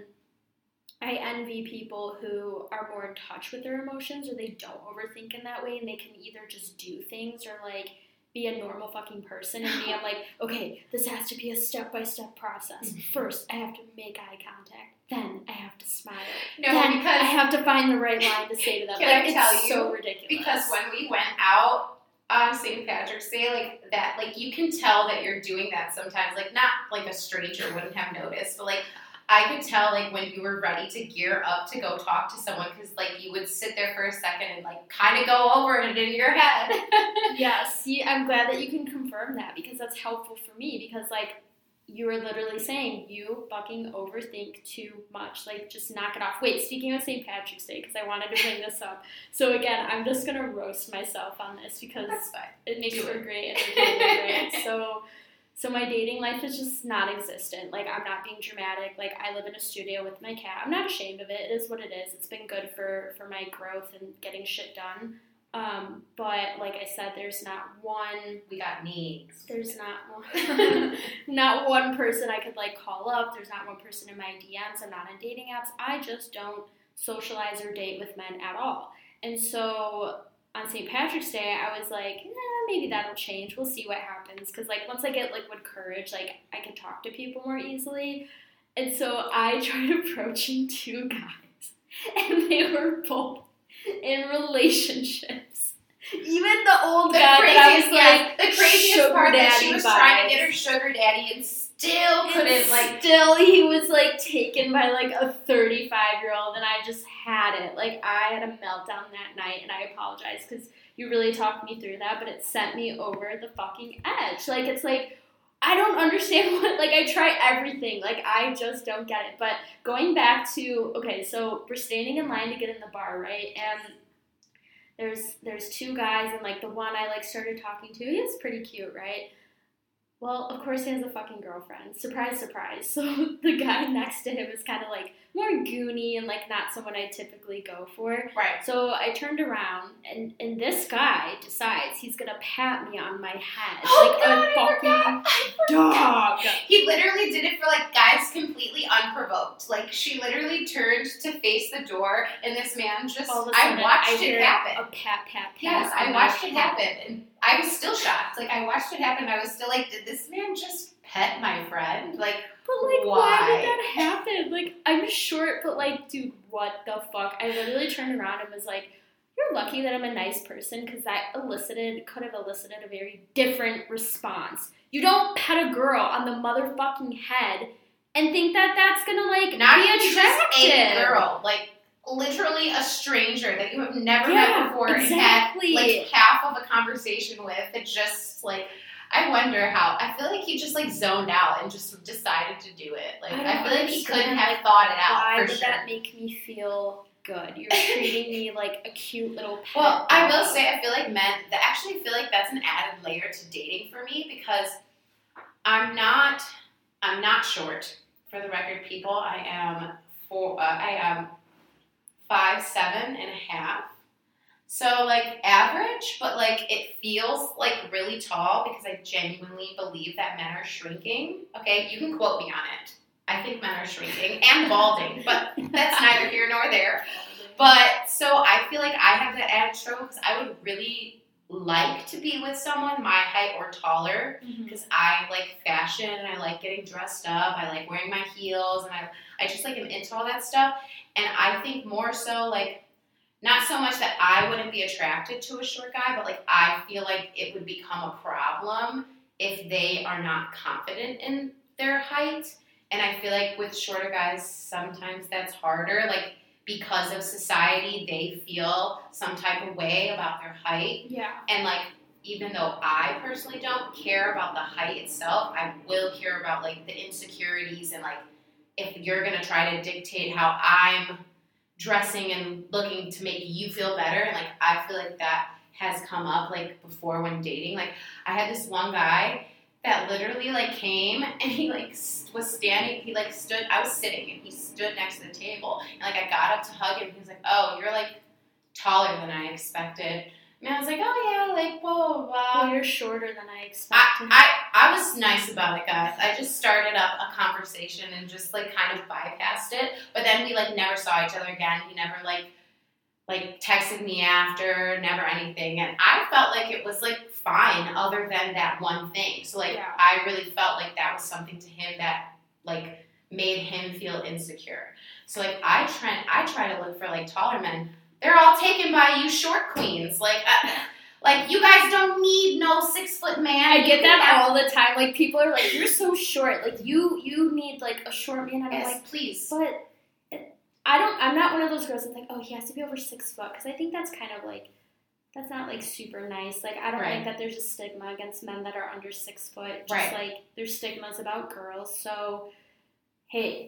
I envy people who are more in touch with their emotions, or they don't overthink in that way, and they can either just do things or like be a normal fucking person. And me, I'm like, okay, this has to be a step-by-step process. First, I have to make eye contact. Then I have to smile. No, then because I have to find the right line to say to them. Can like, I tell it's you? So ridiculous. Because when we went out on St. Patrick's Day, like that, like you can tell that you're doing that sometimes. Like, not like a stranger wouldn't have noticed, but like I could tell, like, when you were ready to gear up to go talk to someone, because like you would sit there for a second and like kind of go over it in your head. Yeah, see, I'm glad that you can confirm that, because that's helpful for me, because like you were literally saying you fucking overthink too much. Like, just knock it off. Wait, speaking of St. Patrick's Day, because I wanted to bring this up. So again, I'm just going to roast myself on this, because it makes for great entertainment, right? So my dating life is just non-existent. Like, I'm not being dramatic. Like, I live in a studio with my cat. I'm not ashamed of it. It is what it is. It's been good for my growth and getting shit done. But like I said, there's not one. We got needs. There's not one person I could like call up. There's not one person in my DMs. I'm not on dating apps. I just don't socialize or date with men at all. And so on St. Patrick's Day, I was like, maybe that'll change. We'll see what happens. Because like once I get liquid courage, like I can talk to people more easily. And so I tried approaching two guys, and they were both in relationships. Even the old guy that I was like, the craziest part that she was trying to get her sugar daddy and still couldn't, like, still he was like taken by like a 35-year-old, and I just had it. Like, I had a meltdown that night, and I apologize because you really talked me through that, but it sent me over the fucking edge. Like, it's like, I don't understand what, like, I try everything. Like, I just don't get it. But going back to, okay, so we're standing in line to get in the bar, right? And there's two guys, and like the one I like started talking to, he was pretty cute, right? Well, of course he has a fucking girlfriend. Surprise, surprise. So the guy next to him is kind of like more goony and like not someone I typically go for. Right. So I turned around and this guy decides he's gonna pat me on my head like a fucking dog. He literally did it for like guys completely unprovoked. Like she literally turned to face the door and this man just I watched it happen. A pat, pat, pat. Yes, I watched it happen and I was still shocked. Like, I watched it happen. I was still like, did this man just pet my friend? Like, but like, why did that happen? Like, I'm short, but like, dude, what the fuck? I literally turned around and was like, you're lucky that I'm a nice person, because that could have elicited a very different response. You don't pet a girl on the motherfucking head and think that that's gonna like not be even attractive. Just a girl, like literally a stranger that you have never met before exactly. and had like half of a conversation with. It just like, I wonder how. I feel like he just like zoned out and just decided to do it. Like I feel like he couldn't have thought it out. Why for did sure. that make me feel good? You're treating me like a cute little pet. Well, I will say, I feel like men, actually feel like that's an added layer to dating for me, because I'm not short. For the record, people, I am 5'7.5". So like average, but like it feels like really tall because I genuinely believe that men are shrinking. Okay, you can quote me on it. I think men are shrinking and balding, but that's neither here nor there. But so I feel like I have that added struggle because I would really like to be with someone my height or taller, because I like fashion and I like getting dressed up. I like wearing my heels and I just like am into all that stuff. And I think more so like, not so much that I wouldn't be attracted to a short guy, but like I feel like it would become a problem if they are not confident in their height. And I feel like with shorter guys, sometimes that's harder. Like because of society, they feel some type of way about their height. Yeah. And like, even though I personally don't care about the height itself, I will care about like the insecurities and like if you're going to try to dictate how I'm dressing and looking to make you feel better. And like I feel like that has come up like before when dating. Like I had this one guy that literally like came and he like was standing, he like stood, I was sitting and he stood next to the table and like I got up to hug him. He was like, oh, you're like taller than I expected. And I was like, oh yeah, like blah blah blah. Well, you're shorter than I expected. I was nice about it, guys. I just started up a conversation and just like kind of bypassed it. But then we like never saw each other again. He never like texted me after, never anything. And I felt like it was like fine other than that one thing. So like I really felt like that was something to him that like made him feel insecure. So like I try to look for like taller men. They're all taken by you short queens. Like you guys don't need no 6 foot man. I get that all the time. Like people are like, you're so short. Like you need like a short man. And I'm like, please. But I'm not one of those girls that's like, oh, he has to be over 6 foot, because I think that's kind of like, that's not like super nice. Like I don't think that there's a stigma against men that are under 6 foot. Just like there's stigmas about girls. So hey,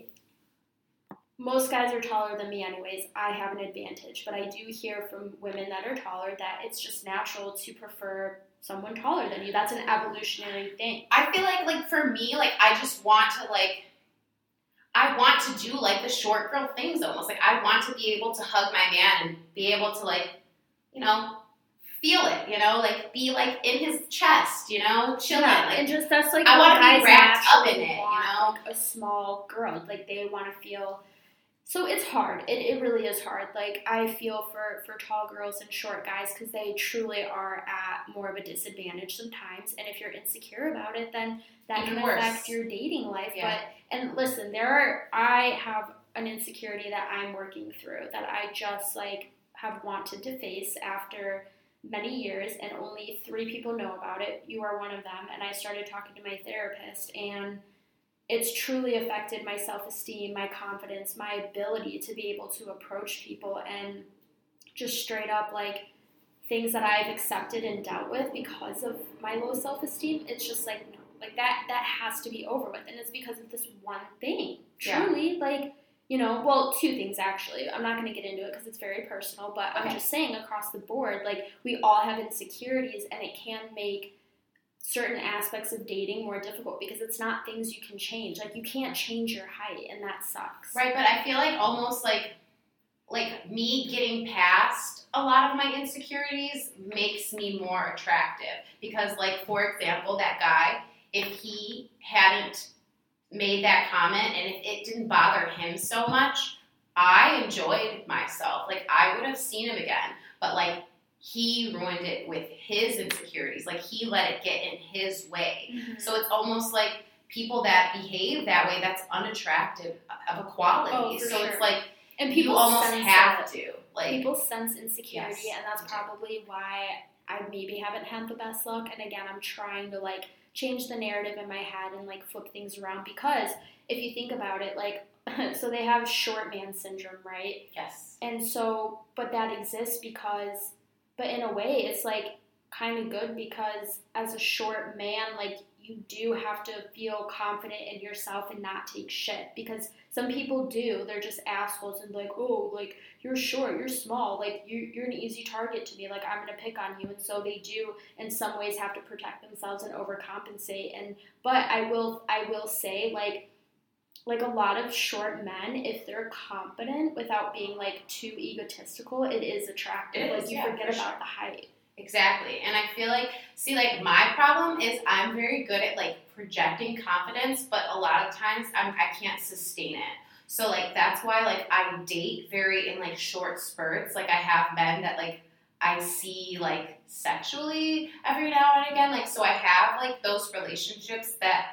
most guys are taller than me anyways. I have an advantage, but I do hear from women that are taller that it's just natural to prefer someone taller than you. That's an evolutionary thing. I feel like for me, like I just want to like, I want to do like the short girl things almost. Like I want to be able to hug my man and be able to like, you know, feel it, you know, like be like in his chest, you know, chilling. Yeah, like, and just that's like I want to be wrapped up in it, you know, like a small girl, like they want to feel. So it's hard. It really is hard. Like I feel for tall girls and short guys because they truly are at more of a disadvantage sometimes. And if you're insecure about it, then that even can worse. affect your dating life. Yeah. And listen, I have an insecurity that I'm working through that I just like have wanted to face after many years, and only 3 people know about it. You are one of them. And I started talking to my therapist, and it's truly affected my self-esteem, my confidence, my ability to be able to approach people, and just straight up like things that I've accepted and dealt with because of my low self-esteem. It's just like, no, like that has to be over with. And it's because of this one thing. Truly, like You know, well, two things actually. I'm not going to get into it because it's very personal, but I'm just saying across the board, like, we all have insecurities, and it can make certain aspects of dating more difficult because it's not things you can change. Like, you can't change your height, and that sucks. Right, but I feel like almost like me getting past a lot of my insecurities makes me more attractive. Because, like, for example, that guy, if he hadn't made that comment and if it didn't bother him so much, I enjoyed myself. Like, I would have seen him again. But, like, he ruined it with his insecurities. Like, he let it get in his way. Mm-hmm. So it's almost like people that behave that way, that's unattractive of a quality. Oh, so sure. It's like, and people you almost have to. Like, people sense insecurity, yes, and that's probably why I maybe haven't had the best luck. And again, I'm trying to, like, change the narrative in my head and, like, flip things around, because if you think about it, like, so they have short man syndrome, right? Yes. And so, but that exists because, but in a way, it's, like, kind of good because as a short man, like, you do have to feel confident in yourself and not take shit, because some people do. They're just assholes and like, oh, like, you're short, you're small, like, you're an easy target to me, like, I'm gonna pick on you. And so they do in some ways have to protect themselves and overcompensate. And but I will say, like a lot of short men, if they're confident without being, like, too egotistical, it is attractive. It is, like, you yeah, forget about sure. the height. Exactly. And I feel like, see, like, my problem is I'm very good at, like, projecting confidence, but a lot of times I can't sustain it. So, like, that's why, like, I date very in, like, short spurts. Like, I have men that, like, I see, like, sexually every now and again. Like, so I have, like, those relationships that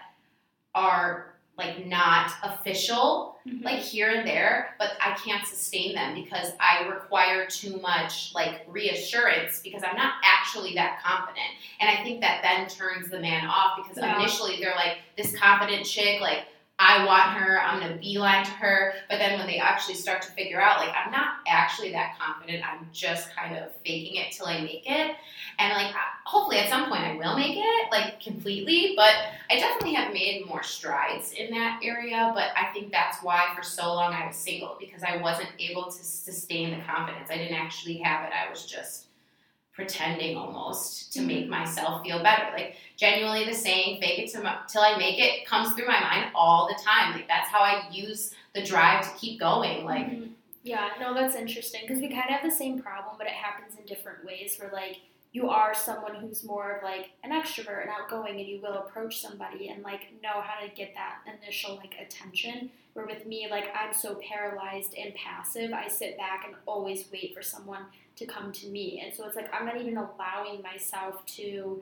are, like, not official, Mm-hmm. like, here and there, but I can't sustain them because I require too much, like, reassurance because I'm not actually that confident. And I think that then turns the man off because initially they're like, this confident chick, like, I want her, I'm going to beeline to her. But then when they actually start to figure out, like, I'm not actually that confident, I'm just kind of faking it till I make it. And, like, hopefully at some point I will make it, like, completely. But I definitely have made more strides in that area. But I think that's why for so long I was single, because I wasn't able to sustain the confidence. I didn't actually have it. I was just pretending almost to make myself feel better. Like, genuinely the saying, fake it till I make it, comes through my mind all the time. Like, that's how I use the drive to keep going. Like, yeah, no, that's interesting because we kind of have the same problem, but it happens in different ways where, like, you are someone who's more of, like, an extrovert and outgoing, and you will approach somebody and, like, know how to get that initial, like, attention. Where with me, like, I'm so paralyzed and passive, I sit back and always wait for someone to come to me. And so it's like I'm not even allowing myself to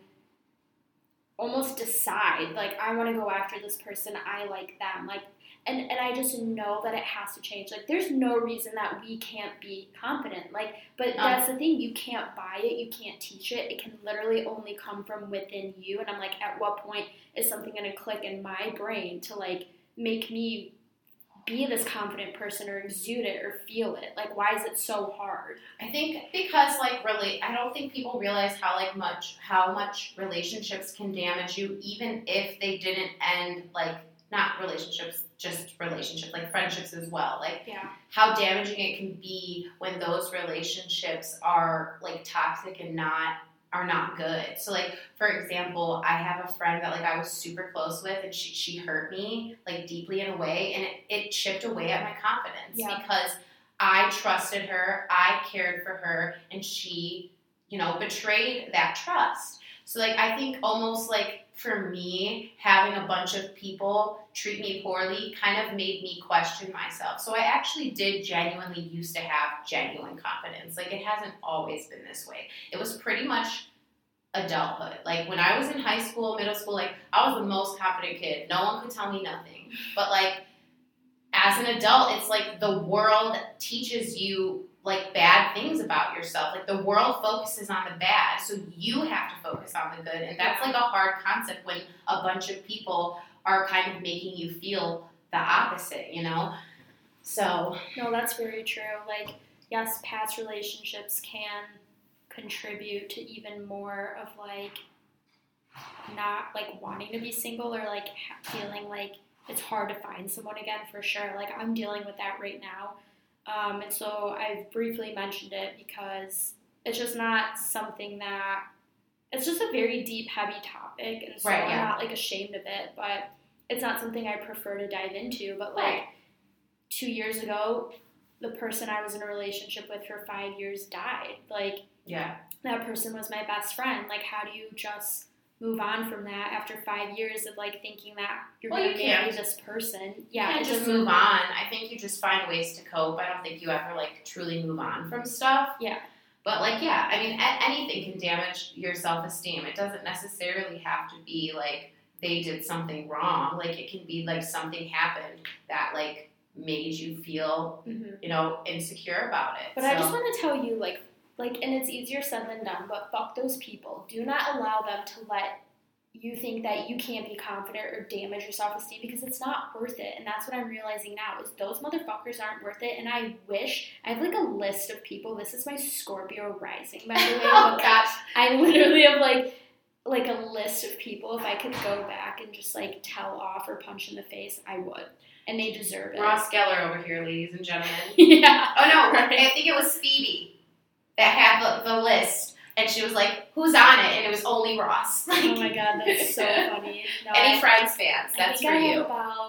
almost decide, like, I want to go after this person, I like them, like, and I just know that it has to change. Like, there's no reason that we can't be confident, like, but that's the thing, you can't buy it, you can't teach it, it can literally only come from within you. And I'm like, at what point is something going to click in my brain to, like, make me be this confident person or exude it or feel it? Like, why is it so hard? I think because, like, really, I don't think people realize how much relationships can damage you, even if they didn't end, like, not relationships, just relationships, like friendships as well. Like, how damaging it can be when those relationships are, like, toxic and are not good. So, like, for example, I have a friend that, like, I was super close with, and she hurt me, like, deeply in a way, and it chipped away at my confidence because I trusted her, I cared for her, and she, you know, betrayed that trust. So, like, I think almost, like, for me, having a bunch of people treat me poorly kind of made me question myself. So I actually did genuinely used to have genuine confidence. Like, it hasn't always been this way. It was pretty much adulthood. Like, when I was in high school, middle school, like, I was the most confident kid. No one could tell me nothing. But, like, as an adult, it's like the world teaches you, like, bad things about yourself. Like, the world focuses on the bad, so you have to focus on the good. And that's, like, a hard concept when a bunch of people are kind of making you feel the opposite, you know? So. No, that's very true. Like, yes, past relationships can contribute to even more of, like, not, like, wanting to be single or, like, feeling like it's hard to find someone again for sure. Like, I'm dealing with that right now. And so I briefly mentioned it because it's just not something that, it's just a very deep, heavy topic. And so I'm not, like, ashamed of it, but it's not something I prefer to dive into. But, like, 2 years ago, the person I was in a relationship with for 5 years died. Like, that person was my best friend. Like, how do you just move on from that after 5 years of, like, thinking that you're going to marry this person? Yeah, you can't just move on. I think you just find ways to cope. I don't think you ever, like, truly move on from stuff. Yeah. But, like, yeah, I mean, anything can damage your self-esteem. It doesn't necessarily have to be, like, they did something wrong. Like, it can be, like, something happened that, like, made you feel, you know, insecure about it. But I just want to tell you, like, and it's easier said than done, but fuck those people. Do not allow them to let you think that you can't be confident or damage your self-esteem, because it's not worth it. And that's what I'm realizing now, is those motherfuckers aren't worth it. And I have, like, a list of people. This is my Scorpio rising, by the way. Oh, gosh. I literally have, like a list of people. If I could go back and just, like, tell off or punch in the face, I would. And they deserve it. Ross Geller over here, ladies and gentlemen. Yeah. Oh, no. Right. I think it was Phoebe that had the list, and she was like, who's on it? And it was only Ross. Like, oh my God, that's so funny. No, any Friends fans, that's for you.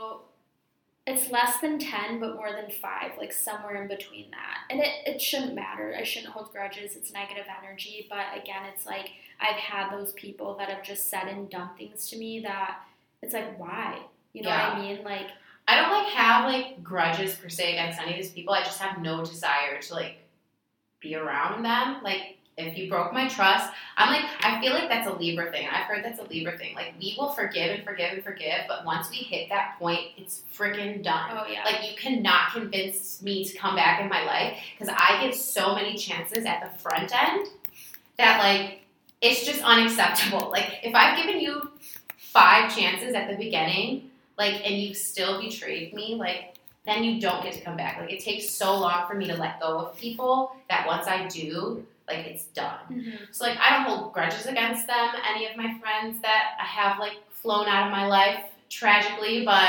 It's less than 10, but more than 5, like somewhere in between that. And it shouldn't matter. I shouldn't hold grudges. It's negative energy. But again, it's like, I've had those people that have just said and done things to me that it's like, why? You know what I mean? Like, I don't, like, have, like, grudges per se against any of these people. I just have no desire to, like, be around them. Like, if you broke my trust, I feel like that's a Libra thing. I've heard that's a Libra thing. Like, we will forgive and forgive and forgive, but once we hit that point, it's freaking done. Oh, yeah. Like, you cannot convince me to come back in my life, because I give so many chances at the front end that, like, it's just unacceptable. Like, if I've given you 5 chances at the beginning, like, and you still betrayed me, like, then you don't get to come back. Like, it takes so long for me to let go of people that once I do, like, it's done. Mm-hmm. So, like, I don't hold grudges against them, any of my friends that I have, like, flown out of my life tragically, but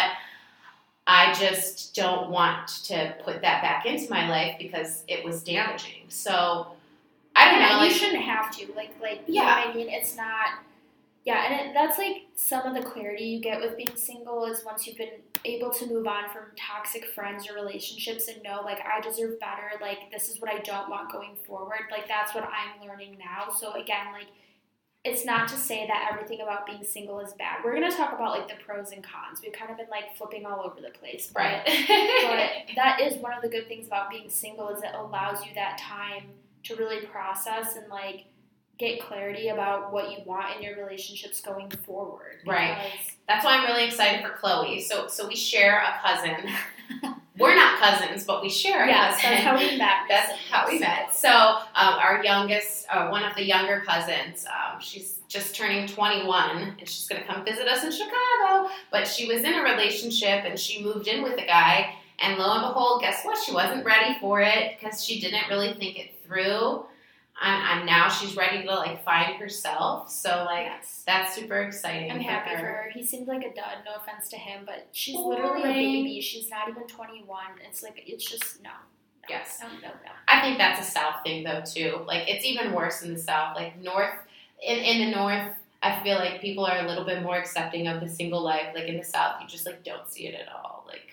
I just don't want to put that back into my life because it was damaging. So, I don't know. You like, shouldn't have to. You know what I mean? It's not... Yeah, and that's, like, some of the clarity you get with being single is once you've been able to move on from toxic friends or relationships and know, like, I deserve better, like, this is what I don't want going forward. Like, that's what I'm learning now. So, again, like, it's not to say that everything about being single is bad. We're going to talk about, like, the pros and cons. We've kind of been, like, flipping all over the place. Right. But that is one of the good things about being single, is it allows you that time to really process and, like, get clarity about what you want in your relationships going forward. Right. That's why I'm really excited for Chloe. So we share a cousin. We're not cousins, but we share a cousin. That's how we met. That's how we met. So our youngest, one of the younger cousins, she's just turning 21, and she's going to come visit us in Chicago. But she was in a relationship, and she moved in with a guy. And lo and behold, guess what? She wasn't ready for it because she didn't really think it through. And now she's ready to, like, find herself. So, like, that's super exciting. I'm happy for her. He seems like a dud. No offense to him, but she's literally a baby. She's not even 21. It's like, it's just, no. Yes. No. I think that's a South thing, though, too. Like, it's even worse in the South. Like, in the North, I feel like people are a little bit more accepting of the single life. Like, in the South, you just, like, don't see it at all. Like,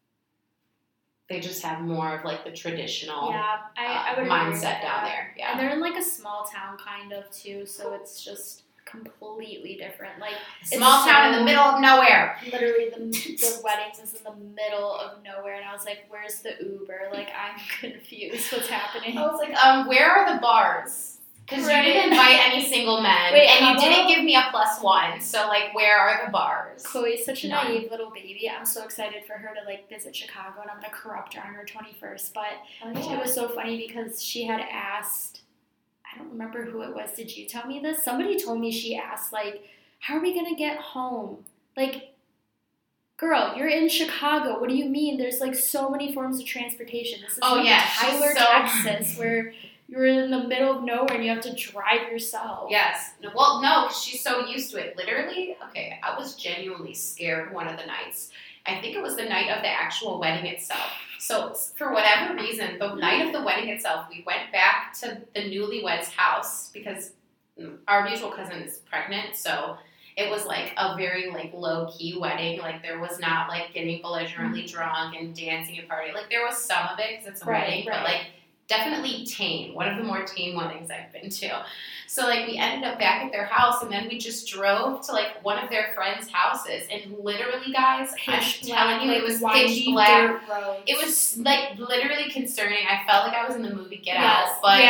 they just have more of, like, the traditional I would mindset down there. Yeah. And they're in, like, a small town kind of, too, so it's just completely different. Like, small town in the middle of nowhere. Literally, the weddings is in the middle of nowhere, and I was like, where's the Uber? Like, I'm confused. What's happening? I was like, where are the bars? Because you didn't invite any single men, and you didn't give me a +1, so, like, where are the bars? Chloe's such a naive little baby. I'm so excited for her to, like, visit Chicago, and I'm going to corrupt her on her 21st. But it was so funny because she had asked, I don't remember who it was. Did you tell me this? Somebody told me she asked, like, how are we going to get home? Like, girl, you're in Chicago. What do you mean? There's, like, so many forms of transportation. This is Tyler, Texas, where... You're in the middle of nowhere and you have to drive yourself. Yes. Well, no, because she's so used to it. Literally, okay, I was genuinely scared one of the nights. I think it was the night of the actual wedding itself. So for whatever reason, the night of the wedding itself, we went back to the newlyweds' house because our mutual cousin is pregnant, so it was like a very like low-key wedding. Like there was not like getting belligerently drunk and dancing and partying. Like there was some of it because it's a wedding, but like definitely tame. One of the more tame weddings I've been to. So like we ended up back at their house, and then we just drove to like one of their friends' houses, and literally, guys, I'm telling you, it was pitch black. It was like literally concerning. I felt like I was in the movie Get Out, but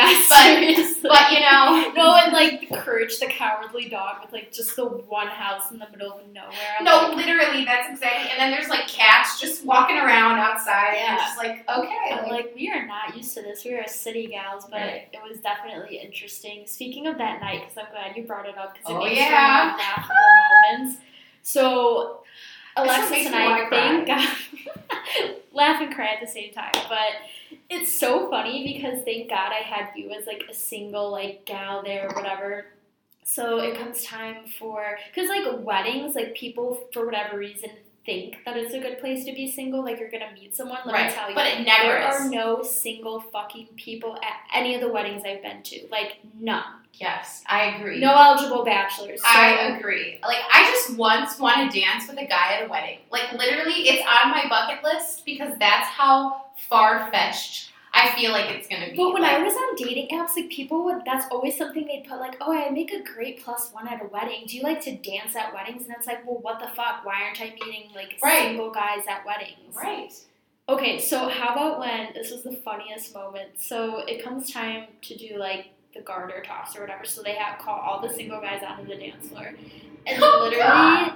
you know, no, and like Courage the Cowardly Dog with like just the one house in the middle of nowhere. No, literally, that's exactly. And then there's like cats just walking around outside, and it's just like okay, like we are not used to this. We are city gals, but it was definitely interesting. Speaking of that night, because I'm glad you brought it up, because it makes for laughable moments. So Alexis and I, thank God, laugh and cry at the same time, but it's so funny because thank God I had you as like a single like gal there or whatever. So it comes time for, because like weddings, like people for whatever reason think that it's a good place to be single, like you're gonna meet someone. Let me tell you, but it never there is. are no single fucking people at any of the weddings I've been to, like none. Yes, I agree. No eligible bachelors. So. I agree. Like, I just once want to dance with a guy at a wedding. Like, literally, it's on my bucket list because that's how far-fetched I feel like it's going to be. But when I was on dating apps, like, people would, that's always something they'd put, like, oh, I make a great +1 at a wedding. Do you like to dance at weddings? And it's like, well, what the fuck? Why aren't I meeting, like, single guys at weddings? Right. Okay, so how about when, this was the funniest moment. So it comes time to do, like, the garter toss or whatever, so they have call all the single guys onto the dance floor, and literally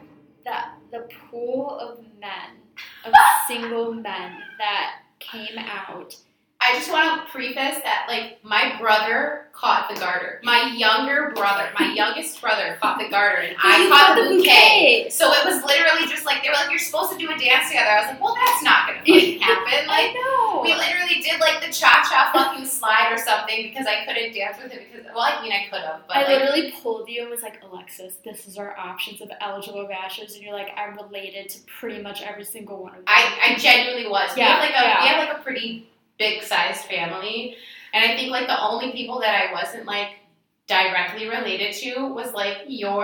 the pool of men, of single men that came out. I just want to preface that, like, my brother caught the garter. My younger brother, my youngest brother caught the garter, and I caught the bouquet. So it was literally just like, they were like, you're supposed to do a dance together. I was like, well, that's not going to fucking happen. Like, I know. We literally did, like, the cha-cha fucking slide or something because I couldn't dance with him because, well, I mean, I could have, but I literally pulled you and was like, Alexis, this is our options of eligible bachelors, and you're like, I'm related to pretty much every single one of them. I genuinely was. Yeah, we have like a pretty big-sized family, and I think, like, the only people that I wasn't, like, directly related to was, like,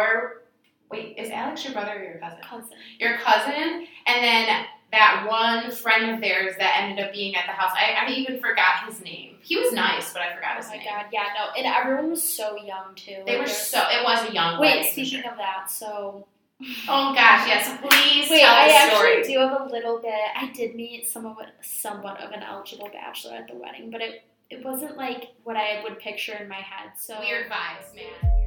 is Alex your brother or your cousin? Your cousin, and then that one friend of theirs that ended up being at the house. I even forgot his name. He was nice, but I forgot his name. Oh my god, yeah, no, and everyone was so young, too. It was a young wedding. Wait, speaking of that, so... Oh gosh, yes, please tell the story. I actually do have a little bit. I did meet somewhat of an eligible bachelor at the wedding, but it wasn't like what I would picture in my head. So weird vibes, man.